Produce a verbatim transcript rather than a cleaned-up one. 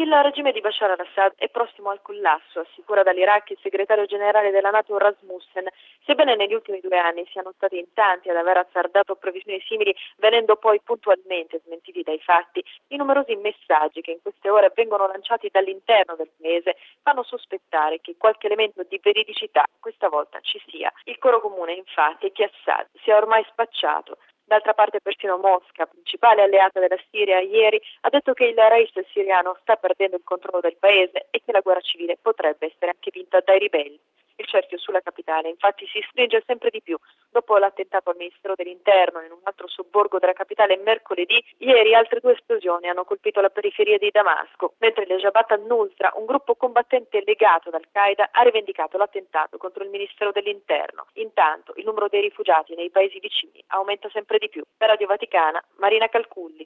Il regime di Bashar al-Assad è prossimo al collasso, assicura dall'Iraq il segretario generale della NATO Rasmussen, sebbene negli ultimi due anni siano stati in tanti ad aver azzardato previsioni simili, venendo poi puntualmente smentiti dai fatti. I numerosi messaggi che in queste ore vengono lanciati dall'interno del paese fanno sospettare che qualche elemento di veridicità questa volta ci sia. Il coro comune, infatti, è che Assad sia ormai spacciato. D'altra parte persino Mosca, principale alleata della Siria, ieri ha detto che il Rais siriano sta perdendo il controllo del paese e che la guerra civile potrebbe essere anche vinta dai ribelli. Il cerchio sulla capitale infatti si stringe sempre di più. Dopo l'attentato al Ministero dell'Interno in un altro sobborgo della capitale mercoledì, ieri altre due esplosioni hanno colpito la periferia di Damasco, mentre le Jabhat al-Nusra, un gruppo combattente legato ad Al-Qaeda, ha rivendicato l'attentato contro il Ministero dell'Interno. Intanto il numero dei rifugiati nei paesi vicini aumenta sempre di più. Per Radio Vaticana, Marina Calculli.